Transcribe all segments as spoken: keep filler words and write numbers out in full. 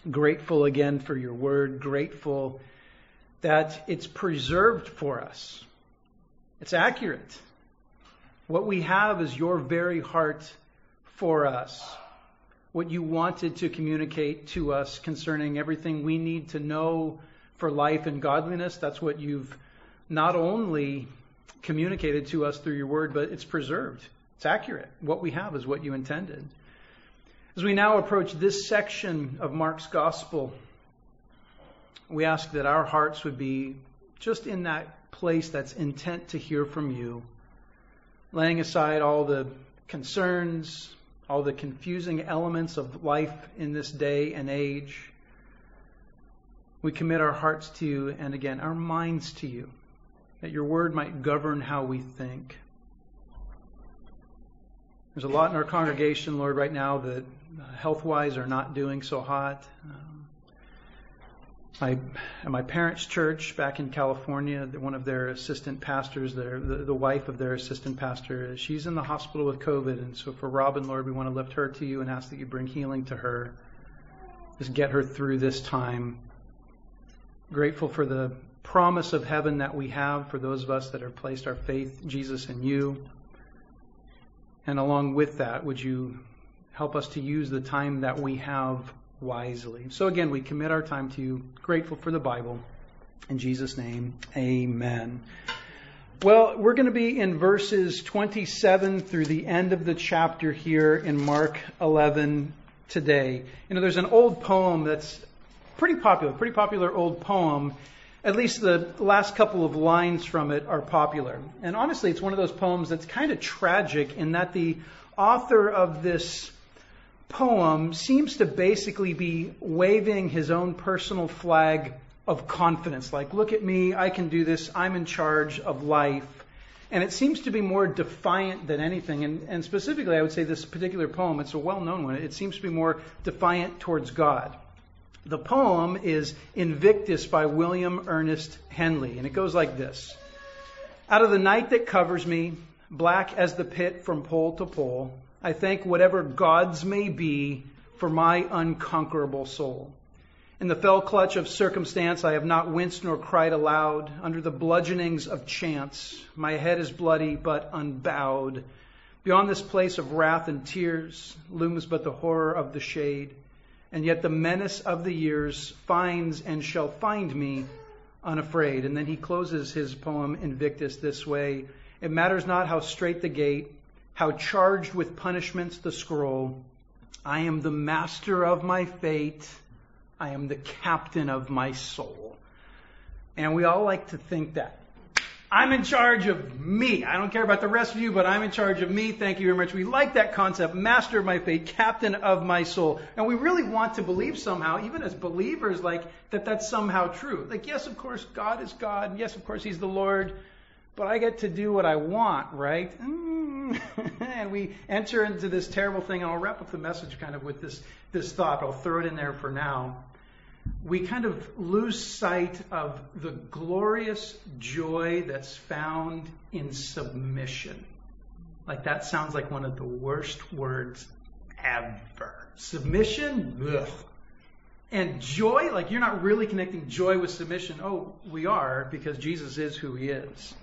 Grateful again for your word. Grateful that it's preserved for us. It's accurate. What we have is your very heart for us. What you wanted to communicate to us concerning everything we need to know for life and godliness. That's what you've not only communicated to us through your word, but it's preserved. It's accurate. What we have is what you intended. As we now approach this section of Mark's gospel, we ask that our hearts would be just in that place that's intent to hear from you, laying aside all the concerns, all the confusing elements of life in this day and age. We commit our hearts to you, and again, our minds to you, that your word might govern how we think. There's a lot in our congregation, Lord, right now that uh, health-wise are not doing so hot. Um, I, at my parents' church back in California, one of their assistant pastors, their, the, the wife of their assistant pastor, she's in the hospital with COVID. And so for Robin, Lord, we want to lift her to you and ask that you bring healing to her. Just get her through this time. Grateful for the promise of heaven that we have for those of us that have placed our faith, Jesus, in you. And along with that, would you help us to use the time that we have wisely? So again, we commit our time to you. Grateful for the Bible. In Jesus' name, amen. Well, we're going to be in verses twenty-seven through the end of the chapter here in Mark eleven today. You know, there's an old poem that's pretty popular, pretty popular old poem. At least the last couple of lines from it are popular. And honestly, it's one of those poems that's kind of tragic in that the author of this poem seems to basically be waving his own personal flag of confidence. Like, look at me, I can do this, I'm in charge of life. And it seems to be more defiant than anything. And, and specifically, I would say this particular poem, it's a well-known one, it seems to be more defiant towards God. The poem is Invictus by William Ernest Henley, and it goes like this. Out of the night that covers me, black as the pit from pole to pole, I thank whatever gods may be for my unconquerable soul. In the fell clutch of circumstance, I have not winced nor cried aloud. Under the bludgeonings of chance, my head is bloody but unbowed. Beyond this place of wrath and tears looms but the horror of the shade. And yet the menace of the years finds and shall find me unafraid. And then he closes his poem Invictus this way. It matters not how straight the gate, how charged with punishments the scroll. I am the master of my fate. I am the captain of my soul. And we all like to think that. I'm in charge of me. I don't care about the rest of you, but I'm in charge of me. Thank you very much. We like that concept. Master of my fate, captain of my soul. And we really want to believe somehow, even as believers, like that that's somehow true. Like, yes, of course, God is God. And yes, of course, He's the Lord. But I get to do what I want, right? Mm. And we enter into this terrible thing. And I'll wrap up the message kind of with this, this thought. I'll throw it in there for now. We kind of lose sight of the glorious joy that's found in submission. Like, that sounds like one of the worst words ever. Submission? Ugh. And joy, like, you're not really connecting joy with submission. Oh, we are, because Jesus is who He is.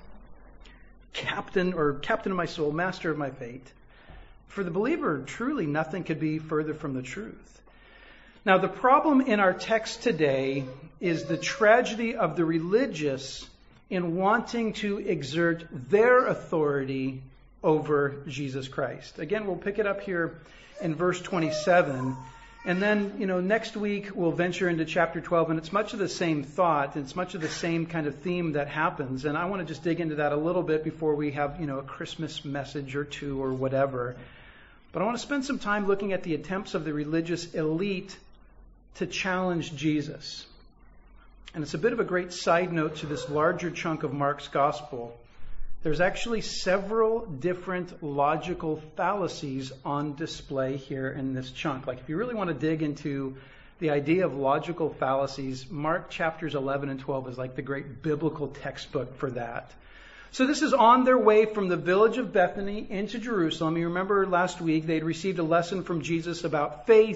Captain, or captain of my soul, master of my fate. For the believer, truly nothing could be further from the truth. Now, the problem in our text today is the tragedy of the religious in wanting to exert their authority over Jesus Christ. Again, we'll pick it up here in verse twenty-seven. And then, you know, next week we'll venture into chapter twelve, and it's much of the same thought. It's much of the same kind of theme that happens. And I want to just dig into that a little bit before we have, you know, a Christmas message or two or whatever. But I want to spend some time looking at the attempts of the religious elite to challenge Jesus. And it's a bit of a great side note to this larger chunk of Mark's gospel. There's actually several different logical fallacies on display here in this chunk. Like, if you really want to dig into the idea of logical fallacies, Mark chapters eleven and twelve is like the great biblical textbook for that. So this is on their way from the village of Bethany into Jerusalem. You remember last week they'd received a lesson from Jesus about faith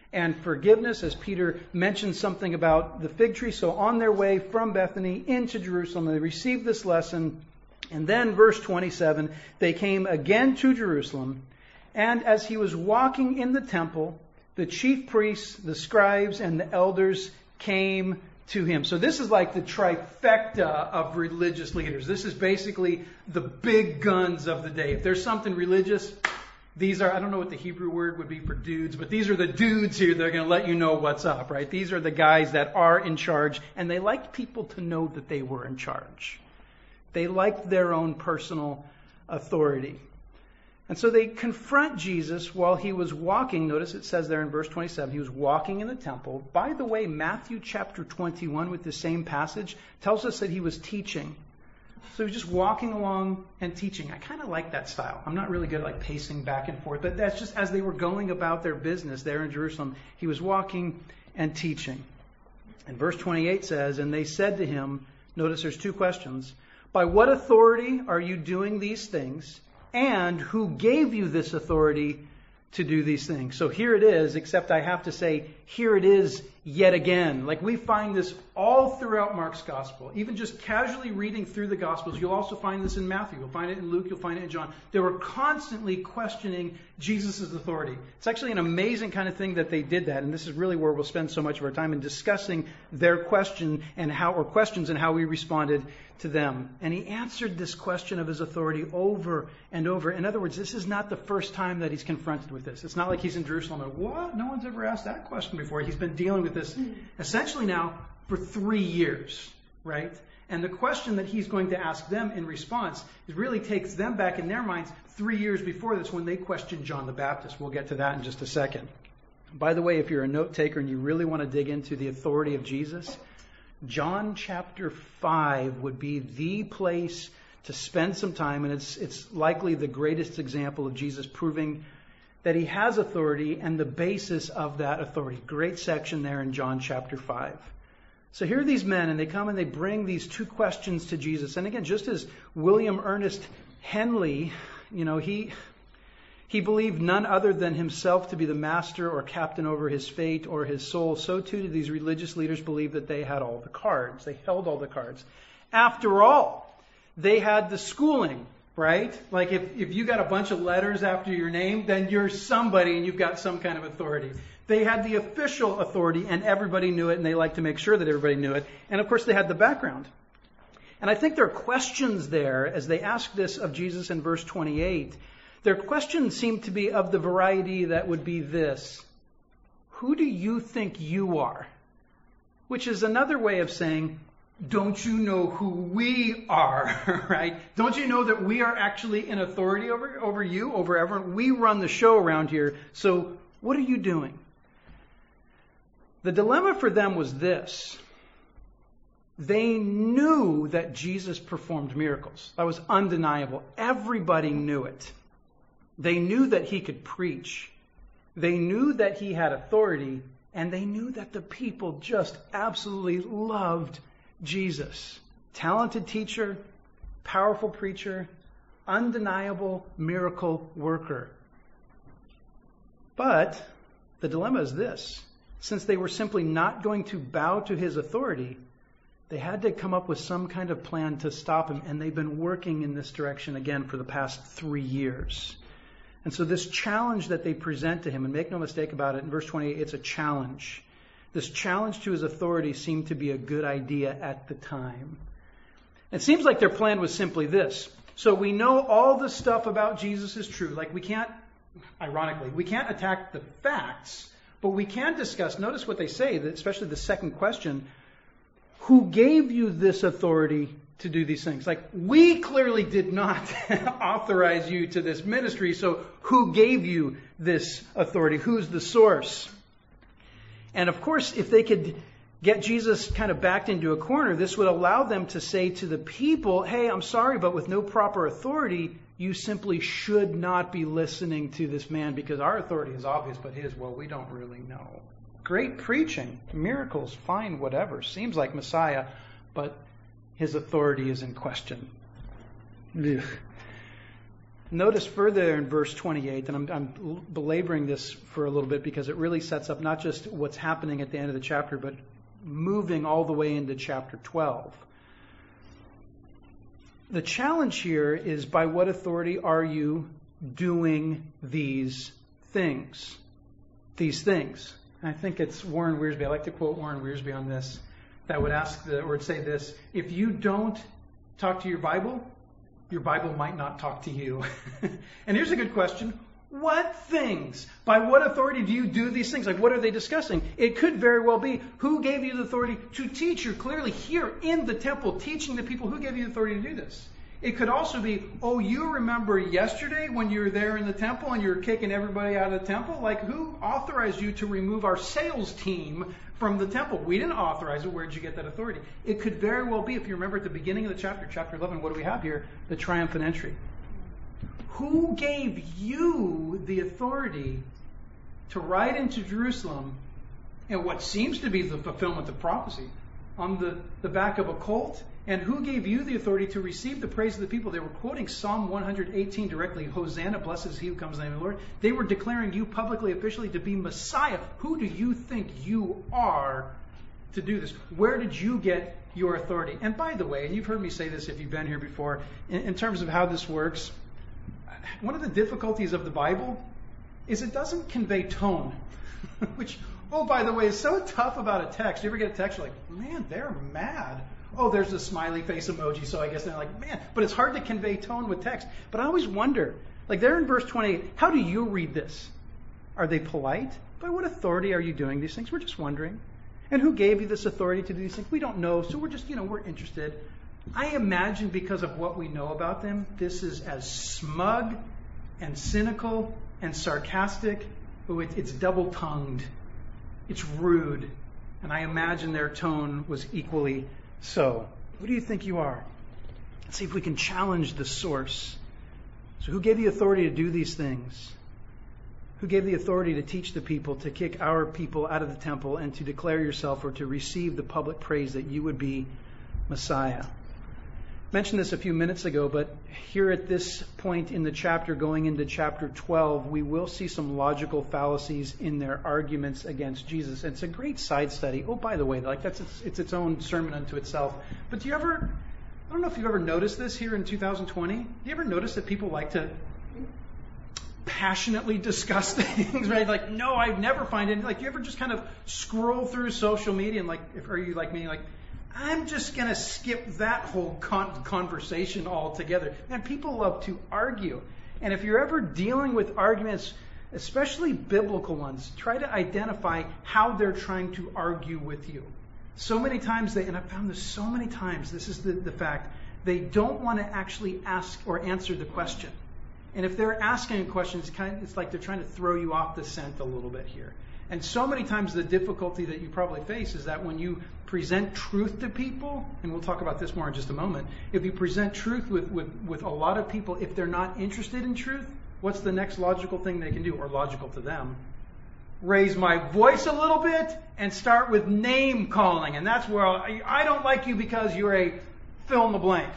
and forgiveness, as Peter mentioned something about the fig tree. So on their way from Bethany into Jerusalem, they received this lesson. And then verse twenty-seven, they came again to Jerusalem, and as he was walking in the temple, the chief priests, the scribes, and the elders came to him. So this is like the trifecta of religious leaders. This is basically the big guns of the day. If there's something religious, these are, I don't know what the Hebrew word would be for dudes, but these are the dudes here that are going to let you know what's up, right? These are the guys that are in charge, and they liked people to know that they were in charge. They liked their own personal authority. And so they confront Jesus while he was walking. Notice it says there in verse twenty-seven, he was walking in the temple. By the way, Matthew chapter twenty-one with the same passage tells us that he was teaching. So he was just walking along and teaching. I kind of like that style. I'm not really good at like pacing back and forth, but that's just as they were going about their business there in Jerusalem, he was walking and teaching. And verse twenty-eight says, and they said to him, notice there's two questions. By what authority are you doing these things? And who gave you this authority to do these things? So here it is, except I have to say, here it is yet again. Like we find this all throughout Mark's gospel. Even just casually reading through the gospels, you'll also find this in Matthew. You'll find it in Luke. You'll find it in John. They were constantly questioning Jesus' authority. It's actually an amazing kind of thing that they did that. And this is really where we'll spend so much of our time in discussing their question and how, or questions and how we responded to them. And he answered this question of his authority over and over. In other words, this is not the first time that he's confronted with this. It's not like he's in Jerusalem and, what? No one's ever asked that question before. He's been dealing with this essentially now for three years, right? And the question that he's going to ask them in response is really takes them back in their minds three years before this when they questioned John the Baptist. We'll get to that in just a second. By the way, if you're a note taker and you really want to dig into the authority of Jesus, John chapter five would be the place to spend some time, and it's it's likely the greatest example of Jesus proving that he has authority and the basis of that authority. Great section there in John chapter five. So here are these men, and they come and they bring these two questions to Jesus. And again, just as William Ernest Henley, you know, he he believed none other than himself to be the master or captain over his fate or his soul, so too did these religious leaders believe that they had all the cards. They held all the cards. After all, they had the schooling, right? Like if, if you got a bunch of letters after your name, then you're somebody and you've got some kind of authority. They had the official authority and everybody knew it, and they liked to make sure that everybody knew it. And of course they had the background. And I think there are questions there as they ask this of Jesus in verse twenty-eight. Their questions seem to be of the variety that would be this: who do you think you are? Which is another way of saying, don't you know who we are, right? Don't you know that we are actually in authority over, over you, over everyone? We run the show around here, so what are you doing? The dilemma for them was this. They knew that Jesus performed miracles. That was undeniable. Everybody knew it. They knew that he could preach. They knew that he had authority. And they knew that the people just absolutely loved Jesus. Talented teacher, powerful preacher, undeniable miracle worker. But the dilemma is this. Since they were simply not going to bow to his authority, they had to come up with some kind of plan to stop him. And they've been working in this direction again for the past three years. And so this challenge that they present to him, and make no mistake about it, in verse twenty-eight, it's a challenge. This challenge to his authority seemed to be a good idea at the time. It seems like their plan was simply this. So we know all the stuff about Jesus is true. Like we can't, ironically, we can't attack the facts, but we can discuss, notice what they say, especially the second question, who gave you this authority to do these things? Like, we clearly did not authorize you to this ministry, so who gave you this authority? Who's the source? And of course, if they could get Jesus kind of backed into a corner, this would allow them to say to the people, hey, I'm sorry, but with no proper authority, you simply should not be listening to this man because our authority is obvious, but his, well, we don't really know. Great preaching, miracles, fine, whatever. Seems like Messiah, but his authority is in question. Ugh. Notice further in verse twenty-eight, and I'm, I'm belaboring this for a little bit because it really sets up not just what's happening at the end of the chapter, but moving all the way into chapter twelve. The challenge here is, by what authority are you doing these things? These things. And I think it's Warren Wiersbe. I like to quote Warren Wiersbe on this. That would ask the, or would say this: if you don't talk to your Bible, your Bible might not talk to you. And here's a good question. What things? By what authority do you do these things? Like, what are they discussing? It could very well be, who gave you the authority to teach? You're clearly here in the temple teaching the people. Who gave you the authority to do this? It could also be, oh, you remember yesterday when you were there in the temple and you were kicking everybody out of the temple? Like, who authorized you to remove our sales team from the temple? We didn't authorize it. Where did you get that authority? It could very well be, if you remember at the beginning of the chapter, chapter eleven, what do we have here? The triumphant entry. Who gave you the authority to ride into Jerusalem and what seems to be the fulfillment of prophecy on the, the back of a colt? And who gave you the authority to receive the praise of the people? They were quoting Psalm one eighteen directly. Hosanna, blessed is he who comes in the name of the Lord. They were declaring you publicly, officially to be Messiah. Who do you think you are to do this? Where did you get your authority? And by the way, and you've heard me say this if you've been here before, in, in terms of how this works, one of the difficulties of the Bible is it doesn't convey tone, which, oh, by the way, is so tough about a text. You ever get a text, you're like, man, they're mad. Oh, there's a smiley face emoji, so I guess they're like, man. But it's hard to convey tone with text. But I always wonder, like there in verse twenty-eight, how do you read this? Are they polite? By what authority are you doing these things? We're just wondering. And who gave you this authority to do these things? We don't know, so we're just, you know, we're interested. I imagine because of what we know about them, this is as smug and cynical and sarcastic. Oh, it, it's double-tongued. It's rude. And I imagine their tone was equally so. Who do you think you are? Let's see if we can challenge the source. So who gave the authority to do these things? Who gave the authority to teach the people, to kick our people out of the temple, and to declare yourself or to receive the public praise that you would be Messiah? I mentioned this a few minutes ago, but here at this point in the chapter, going into chapter twelve, we will see some logical fallacies in their arguments against Jesus. And it's a great side study. Oh, by the way, like that's it's, it's its own sermon unto itself. But do you ever, I don't know if you've ever noticed this here in two thousand twenty. Do you ever notice that people like to passionately discuss things, right? Like, no, I never find it. Like, you ever just kind of scroll through social media and like, if are you like me, like, I'm just going to skip that whole con- conversation altogether. Man, people love to argue. And if you're ever dealing with arguments, especially biblical ones, try to identify how they're trying to argue with you. So many times they, and I've found this so many times, this is the, the fact, they don't want to actually ask or answer the question. And if they're asking a question, it's, kind of, it's like they're trying to throw you off the scent a little bit here. And so many times the difficulty that you probably face is that when you present truth to people, and we'll talk about this more in just a moment, if you present truth with, with, with a lot of people, if they're not interested in truth, what's the next logical thing they can do, or logical to them? Raise my voice a little bit and start with name calling. And that's where I, I don't like you because you're a fill in the blank.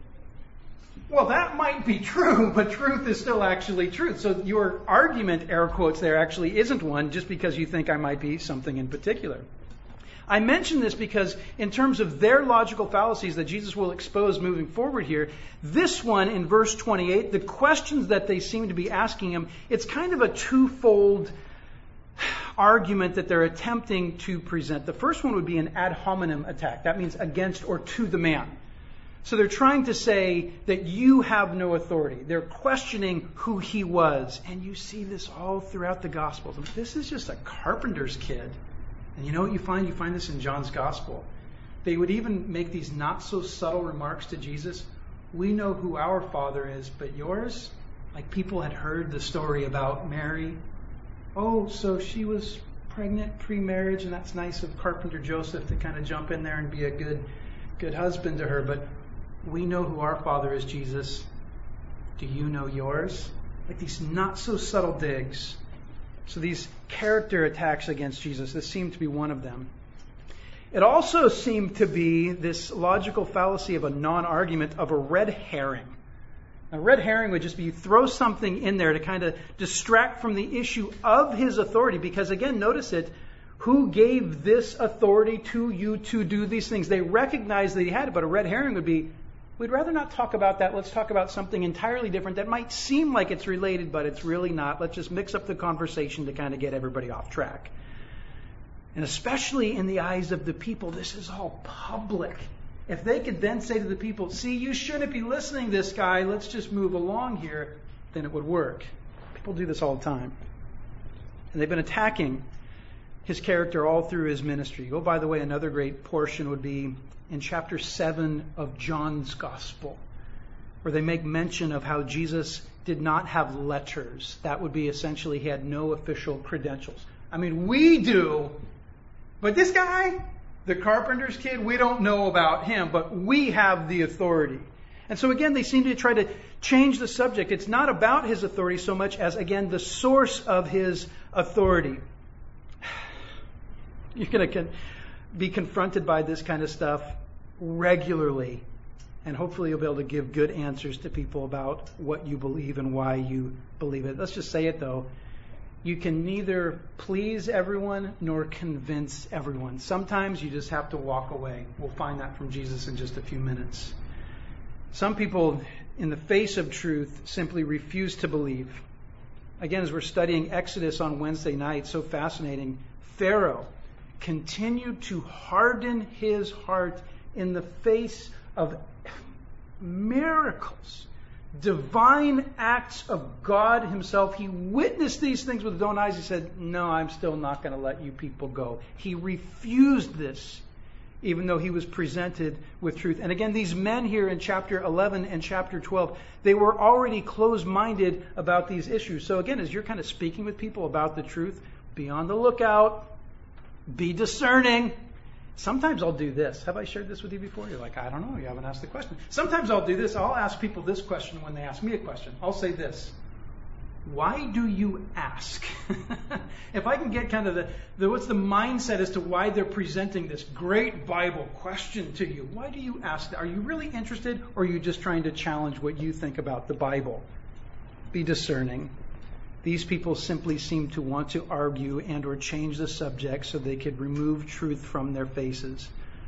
Well, that might be true, but truth is still actually truth. So your argument, air quotes there, actually isn't one just because you think I might be something in particular. I mention this because in terms of their logical fallacies that Jesus will expose moving forward here, this one in verse twenty-eight, the questions that they seem to be asking him, it's kind of a twofold argument that they're attempting to present. The first one would be an ad hominem attack. That means against or to the man. So they're trying to say that you have no authority. They're questioning who he was. And you see this all throughout the Gospels. I mean, this is just a carpenter's kid. And you know what you find? You find this in John's Gospel. They would even make these not so subtle remarks to Jesus. We know who our father is, but yours? Like people had heard the story about Mary. Oh, so she was pregnant pre-marriage, and that's nice of Carpenter Joseph to kind of jump in there and be a good, good husband to her. But we know who our father is, Jesus. Do you know yours? Like these not so subtle digs. So these character attacks against Jesus, this seemed to be one of them. It also seemed to be this logical fallacy of a non-argument, of a red herring. A red herring would just be you throw something in there to kind of distract from the issue of his authority. Because again, notice it, who gave this authority to you to do these things? They recognized that he had it, but a red herring would be, we'd rather not talk about that. Let's talk about something entirely different that might seem like it's related, but it's really not. Let's just mix up the conversation to kind of get everybody off track. And especially in the eyes of the people, this is all public. If they could then say to the people, see, you shouldn't be listening to this guy, let's just move along here, then it would work. People do this all the time. And they've been attacking his character all through his ministry. Oh, by the way, another great portion would be in chapter seven of John's Gospel, where they make mention of how Jesus did not have letters. That would be essentially he had no official credentials. I mean, we do, but this guy, the carpenter's kid, we don't know about him, but we have the authority. And so again, they seem to try to change the subject. It's not about his authority so much as, again, the source of his authority. You're going to be confronted by this kind of stuff regularly. And hopefully you'll be able to give good answers to people about what you believe and why you believe it. Let's just say it, though. You can neither please everyone nor convince everyone. Sometimes you just have to walk away. We'll find that from Jesus in just a few minutes. Some people, in the face of truth, simply refuse to believe. Again, as we're studying Exodus on Wednesday night, so fascinating, Pharaoh continued to harden his heart in the face of miracles, divine acts of God himself. He witnessed these things with his own eyes. He said, no, I'm still not going to let you people go. He refused this, even though he was presented with truth. And again, these men here in chapter eleven and chapter twelve, they were already closed-minded about these issues. So again, as you're kind of speaking with people about the truth, be on the lookout, be discerning. Sometimes I'll do this. Have I shared this with you before? You're like, I don't know. You haven't asked the question. Sometimes I'll do this. I'll ask people this question when they ask me a question. I'll say this. Why do you ask? If I can get kind of the, the, what's the mindset as to why they're presenting this great Bible question to you? Why do you ask that? Are you really interested, or are you just trying to challenge what you think about the Bible? Be discerning. These people simply seem to want to argue and or change the subject so they could remove truth from their faces.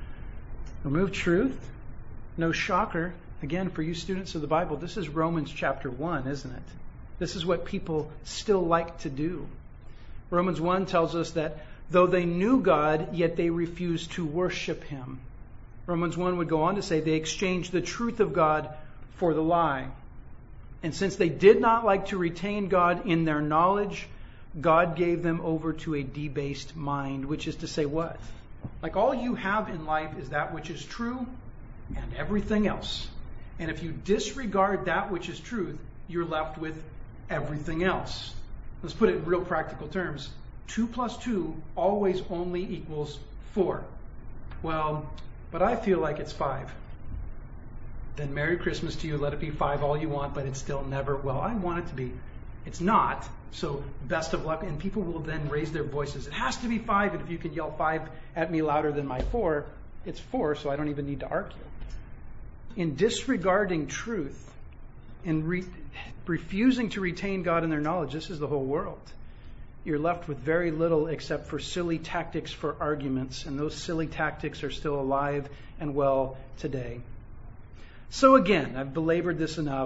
Remove truth? No shocker. Again, for you students of the Bible, this is Romans chapter one, isn't it? This is what people still like to do. Romans one tells us that though they knew God, yet they refused to worship him. Romans one would go on to say they exchanged the truth of God for the lie. And since they did not like to retain God in their knowledge, God gave them over to a debased mind, which is to say what? Like all you have in life is that which is true and everything else. And if you disregard that which is truth, you're left with everything else. Let's put it in real practical terms. Two plus two always only equals four. Well, but I feel like it's five. Then Merry Christmas to you. Let it be five all you want, but it's still never, well, I want it to be. It's not. So best of luck. And people will then raise their voices. It has to be five. And if you can yell five at me louder than my four, it's four, so I don't even need to argue. In disregarding truth, in re- refusing to retain God in their knowledge, this is the whole world. You're left with very little except for silly tactics for arguments. And those silly tactics are still alive and well today. So again, I've belabored this enough.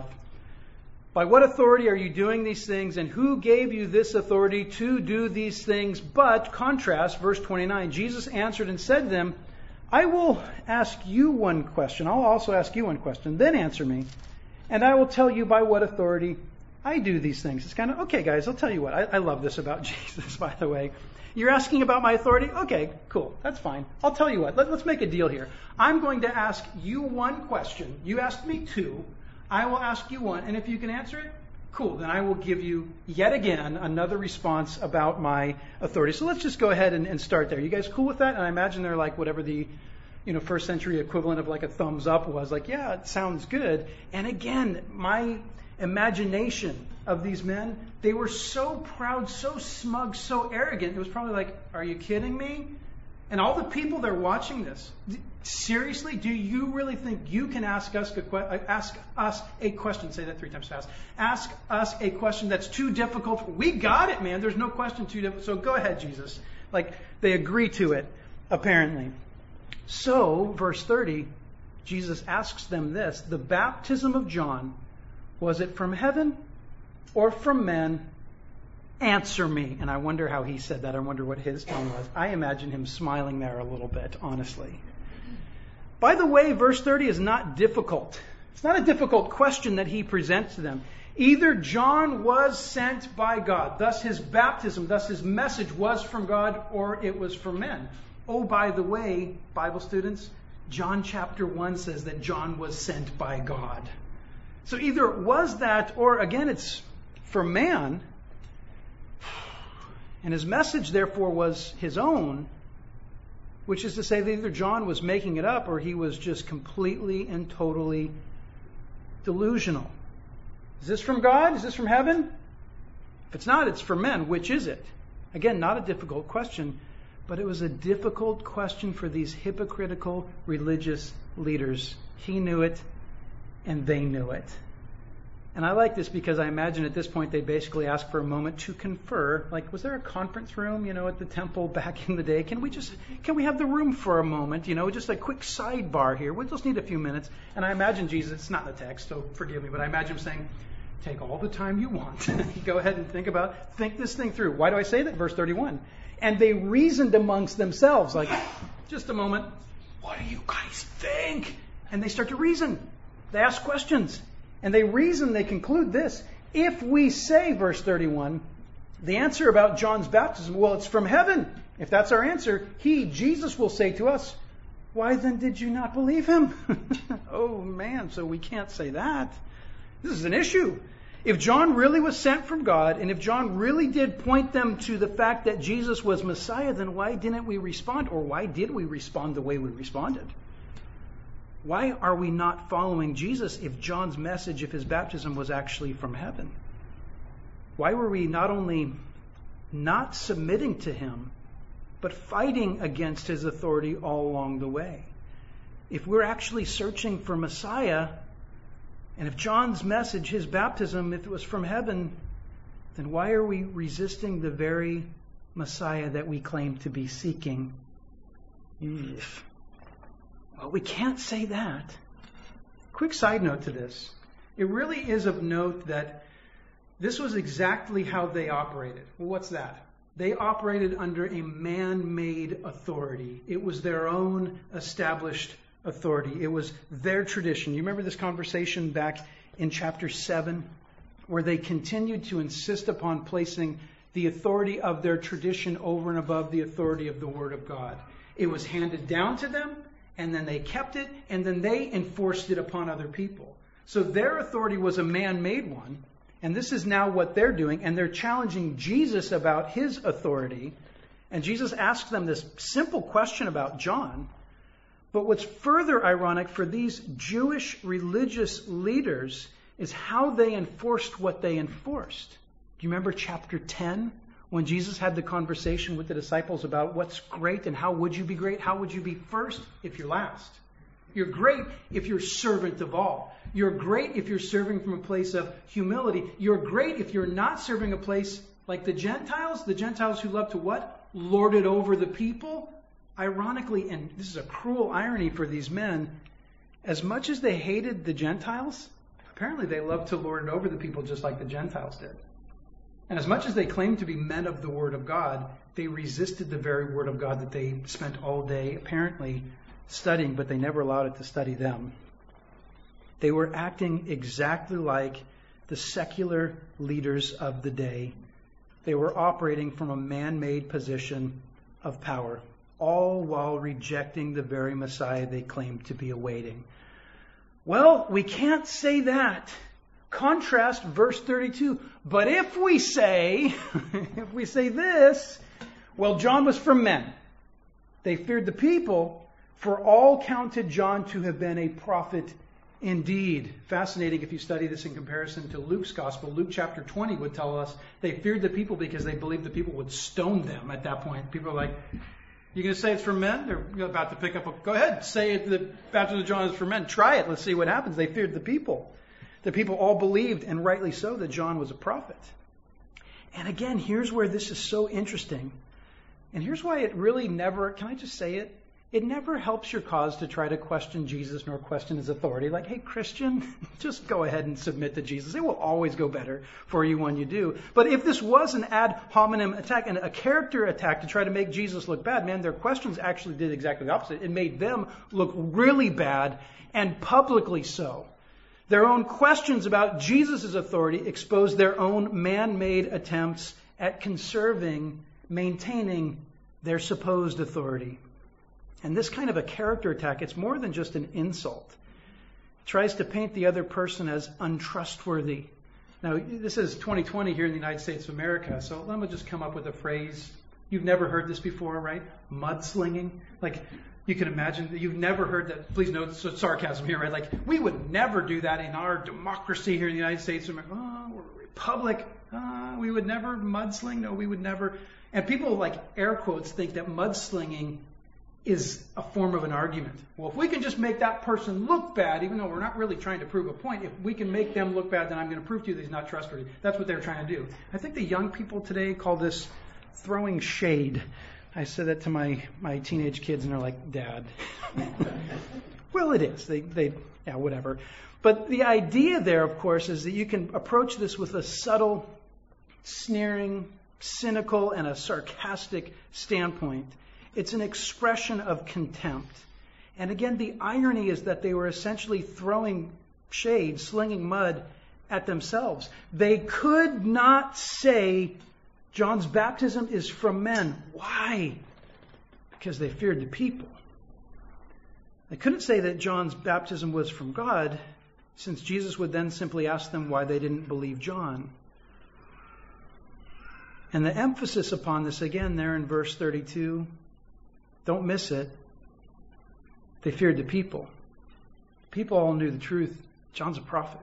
By what authority are you doing these things, and who gave you this authority to do these things? But, contrast, verse twenty-nine, Jesus answered and said to them, I will ask you one question. I'll also ask you one question. Then answer me, and I will tell you by what authority I do these things. It's kind of, okay, guys, I'll tell you what. I, I love this about Jesus, by the way. You're asking about my authority? Okay, cool. That's fine. I'll tell you what. Let, let's make a deal here. I'm going to ask you one question. You asked me two. I will ask you one. And if you can answer it, cool. Then I will give you yet again another response about my authority. So let's just go ahead and, and start there. You guys cool with that? And I imagine they're like whatever the you know first century equivalent of like a thumbs up was. Like, yeah, it sounds good. And again, my imagination of these men, they were so proud, so smug, so arrogant. It was probably like, are you kidding me? And all the people that are watching this, seriously, do you really think you can ask us a, ask us a question? Say that three times fast. Ask us a question that's too difficult. We got it, man. There's no question too difficult. So go ahead, Jesus. Like, they agree to it, apparently. So, verse thirty, Jesus asks them this: the baptism of John, was it from heaven or from men? Answer me. And I wonder how he said that. I wonder what his tone was. I imagine him smiling there a little bit, honestly. By the way, verse thirty is not difficult. It's not a difficult question that he presents to them. Either John was sent by God, thus his baptism, thus his message was from God, or it was from men. Oh, by the way, Bible students, John chapter one says that John was sent by God. So either it was that, or again, it's from man. And his message, therefore, was his own, which is to say that either John was making it up or he was just completely and totally delusional. Is this from God? Is this from heaven? If it's not, it's from men. Which is it? Again, not a difficult question, but it was a difficult question for these hypocritical religious leaders. He knew it, and they knew it. And I like this because I imagine at this point they basically ask for a moment to confer. Like, was there a conference room, you know, at the temple back in the day? Can we just, can we have the room for a moment? You know, just a quick sidebar here. We'll just need a few minutes. And I imagine Jesus, it's not in the text, so forgive me, but I imagine him saying, take all the time you want. Go ahead and think about, think this thing through. Why do I say that? Verse thirty-one. And they reasoned amongst themselves, like, just a moment. What do you guys think? And they start to reason. They ask questions. And they reason, they conclude this: if we say, verse thirty-one, the answer about John's baptism, well, it's from heaven. If that's our answer, he, Jesus, will say to us, why then did you not believe him? Oh, man, so we can't say that. This is an issue. If John really was sent from God, and if John really did point them to the fact that Jesus was Messiah, then why didn't we respond? Or why did we respond the way we responded? Why are we not following Jesus if John's message, if his baptism was actually from heaven? Why were we not only not submitting to him, but fighting against his authority all along the way? If we're actually searching for Messiah, and if John's message, his baptism, if it was from heaven, then why are we resisting the very Messiah that we claim to be seeking? Eesh. Well, we can't say that. Quick side note to this. It really is of note that this was exactly how they operated. Well, what's that? They operated under a man-made authority. It was their own established authority. It was their tradition. You remember this conversation back in chapter seven, where they continued to insist upon placing the authority of their tradition over and above the authority of the Word of God. It was handed down to them, and then they kept it, and then they enforced it upon other people. So their authority was a man-made one, and this is now what they're doing, and they're challenging Jesus about his authority. And Jesus asks them this simple question about John. But what's further ironic for these Jewish religious leaders is how they enforced what they enforced. Do you remember chapter ten? When Jesus had the conversation with the disciples about what's great and how would you be great? How would you be first if you're last? You're great if you're servant of all. You're great if you're serving from a place of humility. You're great if you're not serving a place like the Gentiles. The Gentiles who love to what? Lord it over the people. Ironically, and this is a cruel irony for these men, as much as they hated the Gentiles, apparently they loved to lord it over the people just like the Gentiles did. And as much as they claimed to be men of the Word of God, they resisted the very Word of God that they spent all day apparently studying, but they never allowed it to study them. They were acting exactly like the secular leaders of the day. They were operating from a man-made position of power, all while rejecting the very Messiah they claimed to be awaiting. Well, we can't say that. Contrast verse thirty-two. But if we say, if we say this, well, John was from men. They feared the people, for all counted John to have been a prophet indeed. Fascinating if you study this in comparison to Luke's gospel. Luke chapter twenty would tell us they feared the people because they believed the people would stone them at that point. People are like, You going to say it's for men? They're about to pick up a... Go ahead, say it, the baptism of John is for men. Try it. Let's see what happens. They feared the people. The people all believed, and rightly so, that John was a prophet. And again, here's where this is so interesting. And here's why it really never... Can I just say it? It never helps your cause to try to question Jesus nor question his authority. Like, hey, Christian, just go ahead and submit to Jesus. It will always go better for you when you do. But if this was an ad hominem attack and a character attack to try to make Jesus look bad, man, their questions actually did exactly the opposite. It made them look really bad, and publicly so. Their own questions about Jesus' authority exposed their own man-made attempts at conserving, maintaining their supposed authority. And this kind of a character attack, it's more than just an insult. It tries to paint the other person as untrustworthy. Now, this is twenty twenty here in the United States of America, so let me just come up with a phrase. You've never heard this before, right? Mudslinging. Like, you can imagine that you've never heard that. Please note the sarcasm here, right? Like, we would never do that in our democracy here in the United States of America. Oh, we're a republic. Uh, we would never mudsling. No, we would never. And people, like, air quotes, think that mudslinging is a form of an argument. Well, if we can just make that person look bad, even though we're not really trying to prove a point, if we can make them look bad, then I'm going to prove to you that he's not trustworthy. That's what they're trying to do. I think the young people today call this throwing shade. I said that to my, my teenage kids, and they're like, Dad. Well, it is. They, they, yeah, whatever. But the idea there, of course, is that you can approach this with a subtle, sneering, cynical, and a sarcastic standpoint. It's an expression of contempt. And again, the irony is that they were essentially throwing shade, slinging mud at themselves. They could not say John's baptism is from men. Why? Because they feared the people. They couldn't say that John's baptism was from God, since Jesus would then simply ask them why they didn't believe John. And the emphasis upon this again there in verse thirty-two, don't miss it. They feared the people. People all knew the truth. John's a prophet.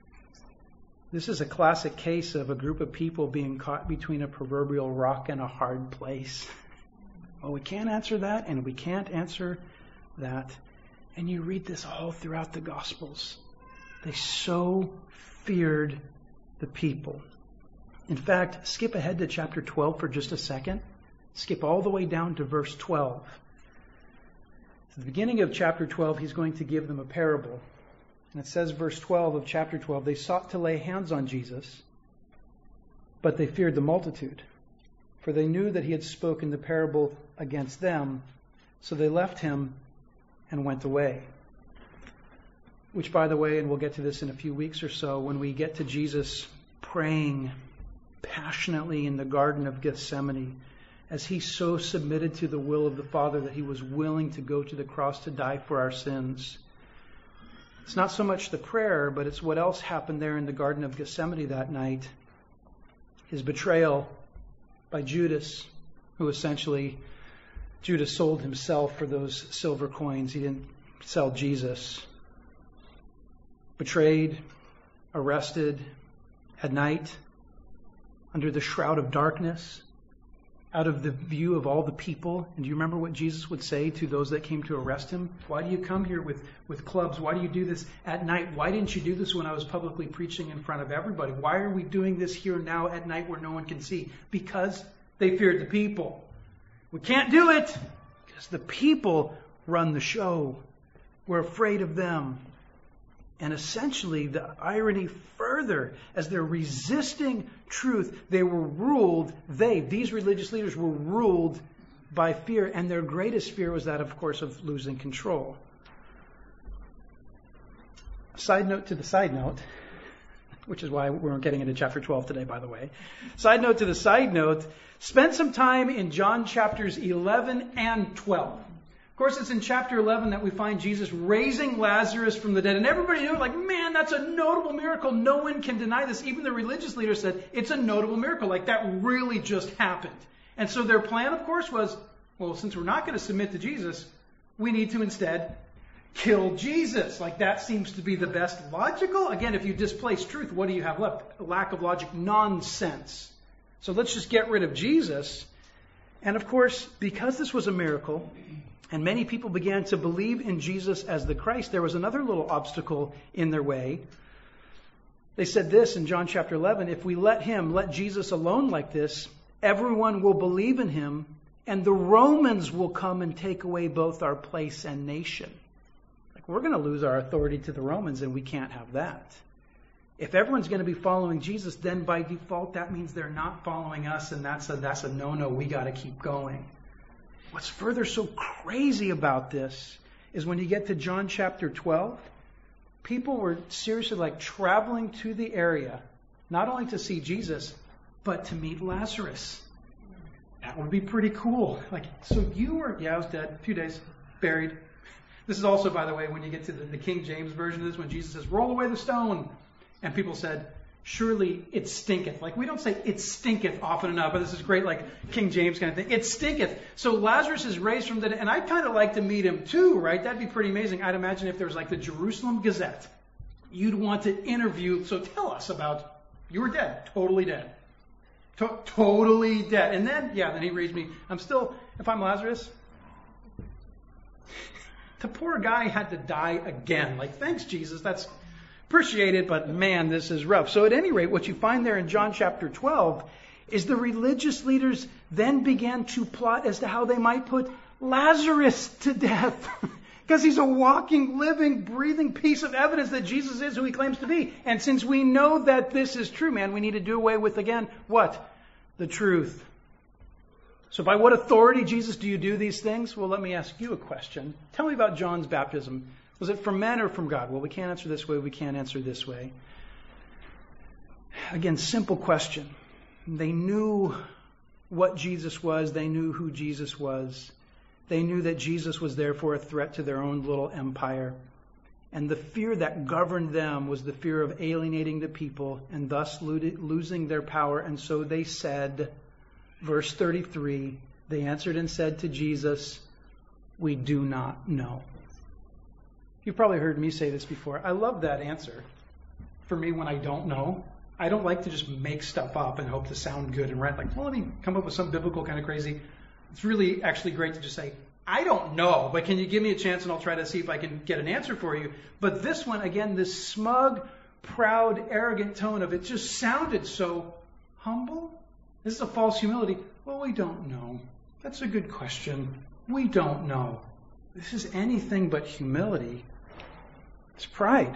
This is a classic case of a group of people being caught between a proverbial rock and a hard place. Well, we can't answer that, and we can't answer that. And you read this all throughout the Gospels. They so feared the people. In fact, skip ahead to chapter twelve for just a second. Skip all the way down to verse twelve. At the beginning of chapter twelve, he's going to give them a parable. And it says, verse twelve of chapter twelve, they sought to lay hands on Jesus, but they feared the multitude, for they knew that he had spoken the parable against them, so they left him and went away. Which, by the way, and we'll get to this in a few weeks or so, when we get to Jesus praying passionately in the Garden of Gethsemane, as he so submitted to the will of the Father that he was willing to go to the cross to die for our sins. It's not so much the prayer, but it's what else happened there in the Garden of Gethsemane that night. His betrayal by Judas, who essentially, Judas sold himself for those silver coins. He didn't sell Jesus. Betrayed, arrested at night, under the shroud of darkness, out of the view of all the people. And do you remember what Jesus would say to those that came to arrest him? Why do you come here with, with clubs? Why do you do this at night? Why didn't you do this when I was publicly preaching in front of everybody? Why are we doing this here now at night where no one can see? Because they feared the people. We can't do it because the people run the show. We're afraid of them. And essentially, the irony further, as they're resisting truth, they were ruled, they, these religious leaders were ruled by fear. And their greatest fear was that, of course, of losing control. Side note to the side note, which is why we're getting into chapter twelve today, by the way. Side note to the side note, spend some time in John chapters eleven and twelve. Of course, it's in chapter eleven that we find Jesus raising Lazarus from the dead. And everybody knew, like, man, that's a notable miracle. No one can deny this. Even the religious leaders said, it's a notable miracle. Like, that really just happened. And so their plan, of course, was, well, since we're not going to submit to Jesus, we need to instead kill Jesus. Like, that seems to be the best logical. Again, if you displace truth, what do you have left? A lack of logic, nonsense. So let's just get rid of Jesus. And of course, because this was a miracle, and many people began to believe in Jesus as the Christ, there was another little obstacle in their way. They said this in John chapter eleven, if we let him, let Jesus alone like this, everyone will believe in him, and the Romans will come and take away both our place and nation. Like, we're going to lose our authority to the Romans, and we can't have that. If everyone's going to be following Jesus, then by default, that means they're not following us, and that's a, that's a no-no. We got to keep going. What's further so crazy about this is when you get to John chapter twelve, people were seriously like traveling to the area, not only to see Jesus, but to meet Lazarus. That would be pretty cool. Like, so you were, yeah, I was dead, a few days, buried. This is also, by the way, when you get to the, the King James version of this, when Jesus says, roll away the stone. And people said, surely it stinketh. Like, we don't say it stinketh often enough, but this is great, like King James kind of thing. It stinketh. So Lazarus is raised from the dead, and I'd kind of like to meet him too, right? That'd be pretty amazing. I'd imagine if there was like the Jerusalem Gazette, you'd want to interview, so tell us about, you were dead, totally dead. To- totally dead. And then, yeah, then he raised me. I'm still, if I'm Lazarus, the poor guy had to die again. Like, thanks, Jesus, that's appreciate it, but man, this is rough. So at any rate, what you find there in John chapter twelve is the religious leaders then began to plot as to how they might put Lazarus to death. Because he's a walking, living, breathing piece of evidence that Jesus is who he claims to be. And since we know that this is true, man, we need to do away with, again, what? The truth. So by what authority, Jesus, do you do these things? Well, let me ask you a question. Tell me about John's baptism. Was it from men or from God? Well, we can't answer this way. We can't answer this way. Again, simple question. They knew what Jesus was. They knew who Jesus was. They knew that Jesus was therefore a threat to their own little empire. And the fear that governed them was the fear of alienating the people and thus losing their power. And so they said, verse thirty-three, they answered and said to Jesus, we do not know. You've probably heard me say this before. I love that answer. For me, when I don't know, I don't like to just make stuff up and hope to sound good and right. Like, well, let me come up with some biblical kind of crazy. It's really actually great to just say, I don't know, but can you give me a chance and I'll try to see if I can get an answer for you. But this one, again, this smug, proud, arrogant tone of it just sounded so humble. This is a false humility. Well, we don't know. That's a good question. We don't know. This is anything but humility. It's pride.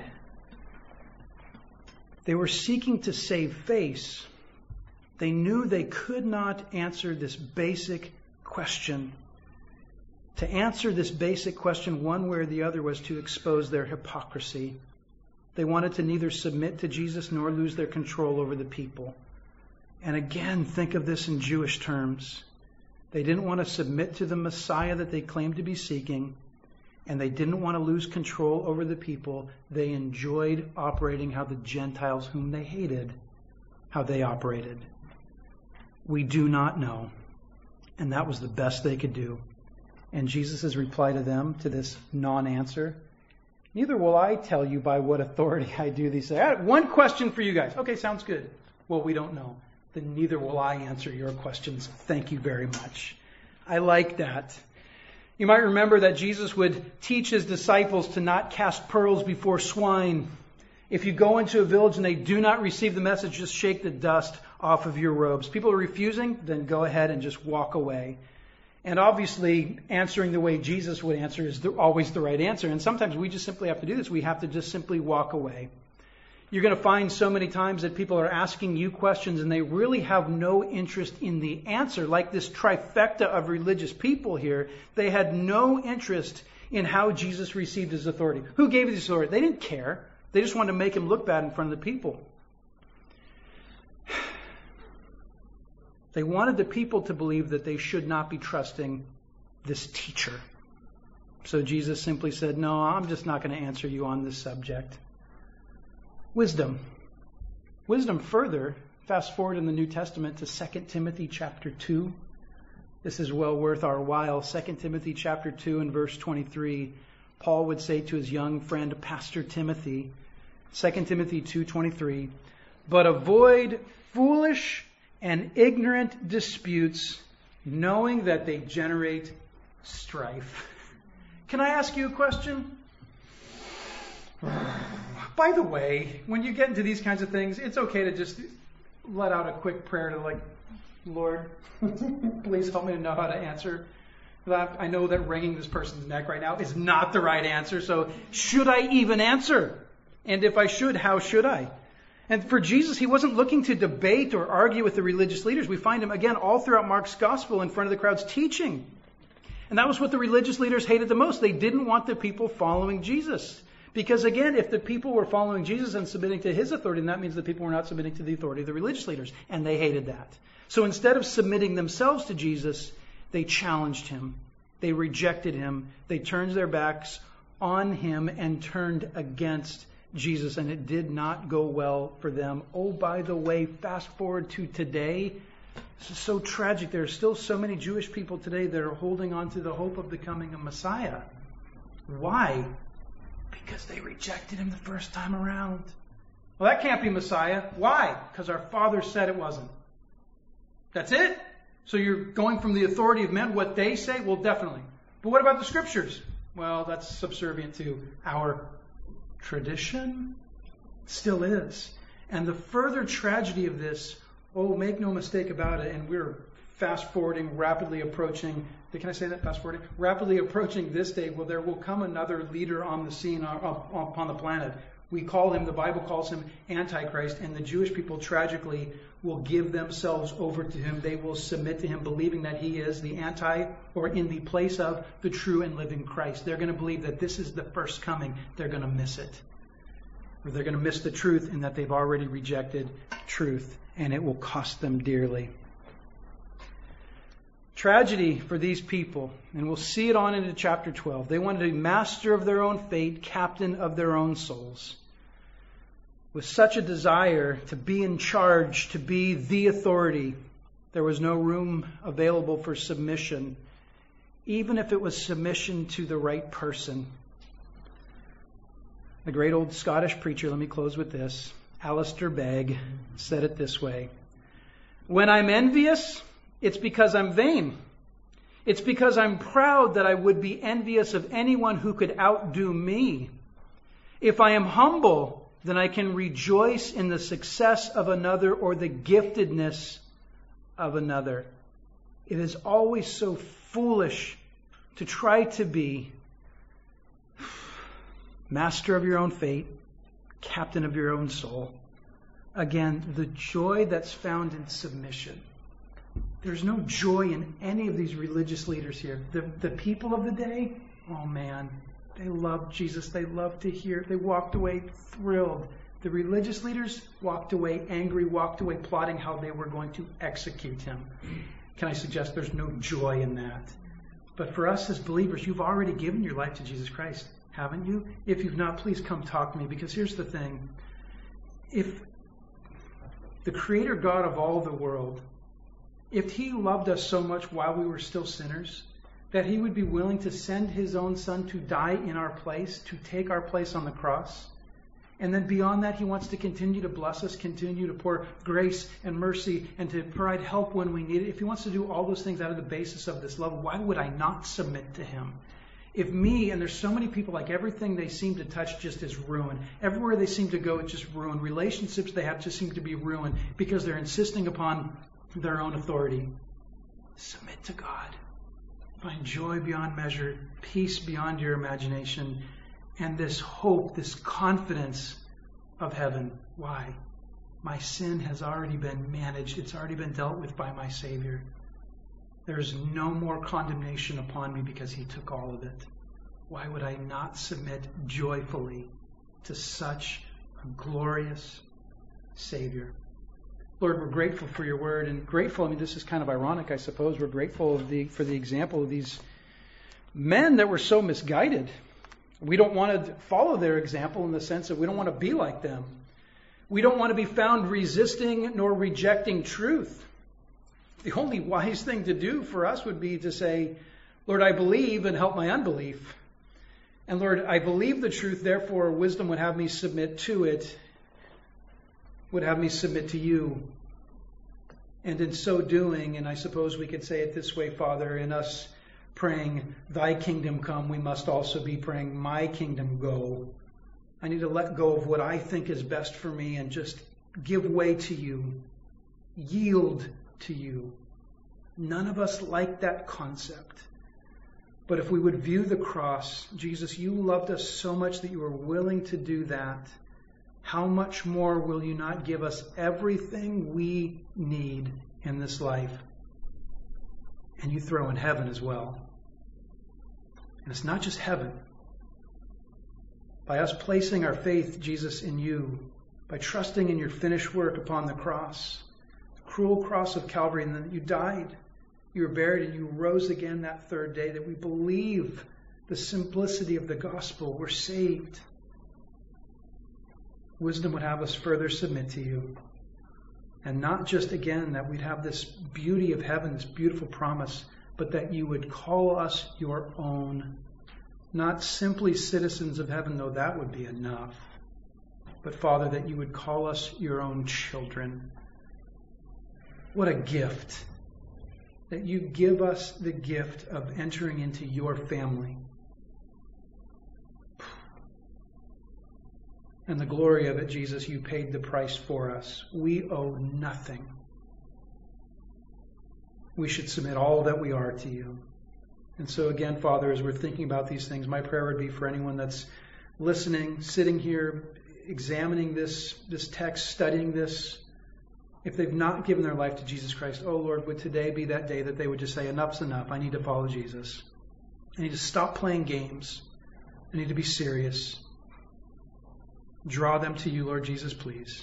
They were seeking to save face. They knew they could not answer this basic question. To answer this basic question one way or the other was to expose their hypocrisy. They wanted to neither submit to Jesus nor lose their control over the people. And again, think of this in Jewish terms. They didn't want to submit to the Messiah that they claimed to be seeking, and they didn't want to lose control over the people. They enjoyed operating how the Gentiles, whom they hated, how they operated. We do not know. And that was the best they could do. And Jesus' reply to them, to this non-answer, neither will I tell you by what authority I do these things. I have one question for you guys. Okay, sounds good. Well, we don't know. Then neither will I answer your questions. Thank you very much. I like that. You might remember that Jesus would teach his disciples to not cast pearls before swine. If you go into a village and they do not receive the message, just shake the dust off of your robes. People are refusing, then go ahead and just walk away. And obviously, answering the way Jesus would answer is the, always the right answer. And sometimes we just simply have to do this. We have to just simply walk away. You're going to find so many times that people are asking you questions and they really have no interest in the answer. Like this trifecta of religious people here, they had no interest in how Jesus received his authority. Who gave his authority? They didn't care. They just wanted to make him look bad in front of the people. They wanted the people to believe that they should not be trusting this teacher. So Jesus simply said, no, I'm just not going to answer you on this subject. Wisdom. Wisdom further, fast forward in the New Testament to Second Timothy chapter two. This is well worth our while. Second Timothy chapter two and verse twenty-three. Paul would say to his young friend, Pastor Timothy, Second Timothy two twenty-three, but avoid foolish and ignorant disputes knowing that they generate strife. Can I ask you a question? By the way, when you get into these kinds of things, it's okay to just let out a quick prayer to like, Lord, please help me to know how to answer. I know that wringing this person's neck right now is not the right answer, so should I even answer? And if I should, how should I? And for Jesus, he wasn't looking to debate or argue with the religious leaders. We find him, again, all throughout Mark's gospel in front of the crowds teaching. And that was what the religious leaders hated the most. They didn't want the people following Jesus. Because again, if the people were following Jesus and submitting to his authority, then that means the people were not submitting to the authority of the religious leaders. And they hated that. So instead of submitting themselves to Jesus, they challenged him. They rejected him. They turned their backs on him and turned against Jesus. And it did not go well for them. Oh, by the way, fast forward to today. This is so tragic. There are still so many Jewish people today that are holding on to the hope of becoming a Messiah. Why? Because they rejected him the first time around. Well, that can't be Messiah. Why? Because our father said it wasn't. That's it? So you're going from the authority of men, what they say? Well, definitely. But what about the scriptures? Well, that's subservient to our tradition. Still is. And the further tragedy of this, oh, make no mistake about it, and we're fast forwarding, rapidly approaching, can I say that, fast forwarding? Rapidly approaching this day, well, there will come another leader on the scene upon the planet. We call him, the Bible calls him Antichrist, and the Jewish people tragically will give themselves over to him. They will submit to him, believing that he is the anti, or in the place of, the true and living Christ. They're going to believe that this is the first coming. They're going to miss it. Or they're going to miss the truth in that they've already rejected truth, and it will cost them dearly. Tragedy for these people, and we'll see it on into chapter twelve. They wanted to be master of their own fate, captain of their own souls. With such a desire to be in charge, to be the authority, there was no room available for submission, even if it was submission to the right person. The great old Scottish preacher, let me close with this, Alistair Begg, said it this way: when I'm envious, it's because I'm vain. It's because I'm proud that I would be envious of anyone who could outdo me. If I am humble, then I can rejoice in the success of another or the giftedness of another. It is always so foolish to try to be master of your own fate, captain of your own soul. Again, the joy that's found in submission. There's no joy in any of these religious leaders here. The, the people of the day, oh man, they loved Jesus. They loved to hear. They walked away thrilled. The religious leaders walked away angry, walked away plotting how they were going to execute him. Can I suggest there's no joy in that? But for us as believers, you've already given your life to Jesus Christ, haven't you? If you've not, please come talk to me, because here's the thing. If the Creator God of all the world, if he loved us so much while we were still sinners, that he would be willing to send his own Son to die in our place, to take our place on the cross, and then beyond that, he wants to continue to bless us, continue to pour grace and mercy, and to provide help when we need it. If he wants to do all those things out of the basis of this love, why would I not submit to him? If me, and there's so many people, like everything they seem to touch just is ruin. Everywhere they seem to go, it's just ruin. Relationships they have just seem to be ruined because they're insisting upon their own authority. Submit to God. Find joy beyond measure, peace beyond your imagination, and this hope, this confidence of heaven. Why? My sin has already been managed. It's already been dealt with by my Savior. There's no more condemnation upon me because he took all of it. Why would I not submit joyfully to such a glorious Savior? Lord, we're grateful for your word, and grateful, I mean, this is kind of ironic, I suppose. We're grateful of the, for the example of these men that were so misguided. We don't want to follow their example in the sense that we don't want to be like them. We don't want to be found resisting nor rejecting truth. The only wise thing to do for us would be to say, Lord, I believe, and help my unbelief. And Lord, I believe the truth, therefore wisdom would have me submit to it, would have me submit to you. And in so doing, and I suppose we could say it this way, Father, in us praying, thy kingdom come, we must also be praying, my kingdom go. I need to let go of what I think is best for me and just give way to you, yield to you. None of us like that concept. But if we would view the cross, Jesus, you loved us so much that you were willing to do that. How much more will you not give us everything we need in this life? And you throw in heaven as well. And it's not just heaven. By us placing our faith, Jesus, in you, by trusting in your finished work upon the cross, the cruel cross of Calvary, and then you died, you were buried, and you rose again that third day, that we believe the simplicity of the gospel, we're saved. Wisdom would have us further submit to you. And not just, again, that we'd have this beauty of heaven, this beautiful promise, but that you would call us your own. Not simply citizens of heaven, though that would be enough. But, Father, that you would call us your own children. What a gift. That you give us the gift of entering into your family. And the glory of it, Jesus, you paid the price for us. We owe nothing. We should submit all that we are to you. And so again, Father, as we're thinking about these things, my prayer would be for anyone that's listening, sitting here, examining this, this text, studying this, if they've not given their life to Jesus Christ, oh Lord, would today be that day that they would just say, enough's enough. I need to follow Jesus. I need to stop playing games. I need to be serious. Draw them to you, Lord Jesus, please.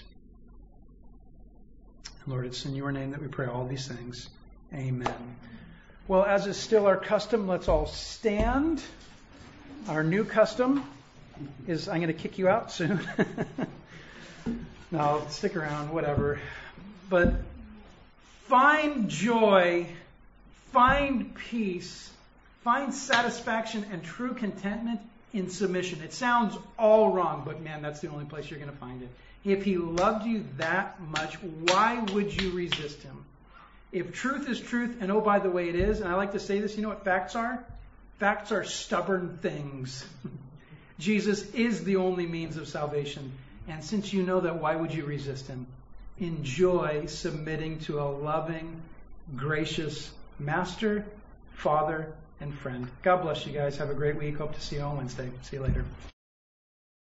Lord, it's in your name that we pray all these things. Amen. Well, as is still our custom, let's all stand. Our new custom is, I'm going to kick you out soon. No, stick around, whatever. But find joy, find peace, find satisfaction and true contentment in submission. It sounds all wrong, but man, that's the only place you're going to find it. If he loved you that much, why would you resist him? If truth is truth, and oh, by the way, it is, and I like to say this, you know what facts are? Facts are stubborn things. Jesus is the only means of salvation. And since you know that, why would you resist him? Enjoy submitting to a loving, gracious Master, Father, and friend. God bless you guys. Have a great week. Hope to see you on Wednesday. See you later.